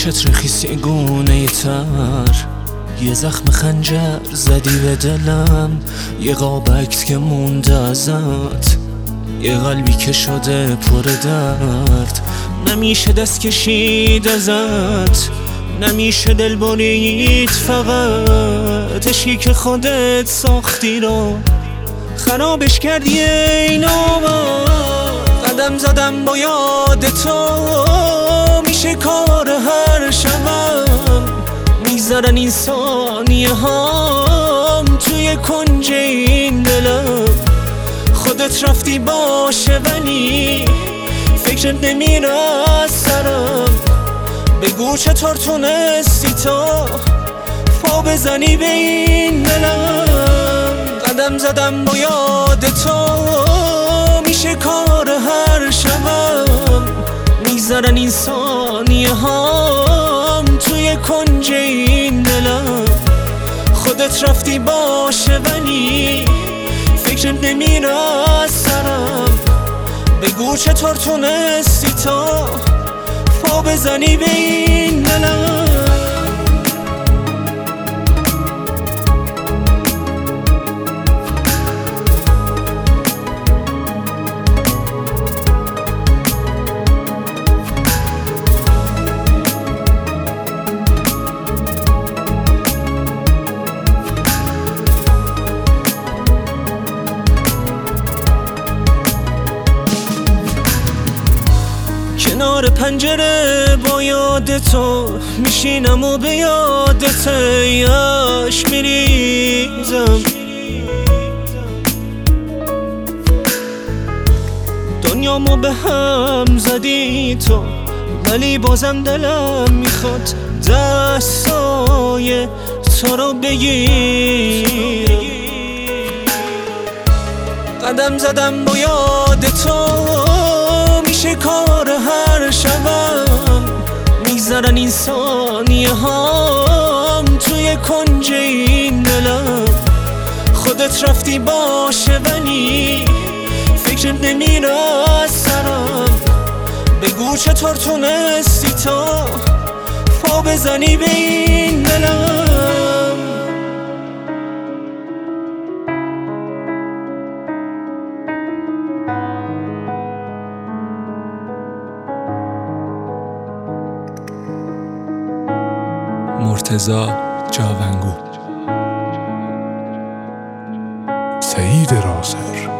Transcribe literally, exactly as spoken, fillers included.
چتر خیسی گونه تر، یه زخم خنجر زدی به دلم، یه قابکت که مونده ازت، یه قلبی که شده پر درد. نمیشه دست کشید ازت، نمیشه دل برید، فقط عشقی که خودت ساختی رو خرابش کردی ای نامرد. قدم زدم با یاد تو، میشه کار هر شبم، میگذرن این ثانیه هام توی کنج این دلم. خودت رفتی باشه ولی فکرت نمیره از سرم، بگو چطور تونستی تا پا بزنی به این دلم. قدم زدم با یاد تو، میشه کار هر شبم، میگذرن این ثانیه هام توی کنج این دلم. خودت رفتی باشه ولی فکرت نمیره از سرم، بگو چطور تونستی تا پا بزنی به این دلم. کنار پنجره با یاد تو میشینم و به یادت یاش میریزم. دنیامو به هم زدی تو، ولی بازم دلم میخواد دستای تو رو بگیرم. قدم زدم با یاد تو، میشه کار هر شبم، میگذرن این ثانیه هام توی کنج این دلم. خودت رفتی باشه ولی فکرت نمیره از سرم، بگو چطور تونستی تا پا بزنی به این دلم. مرتضی جاونگو. سعید راسر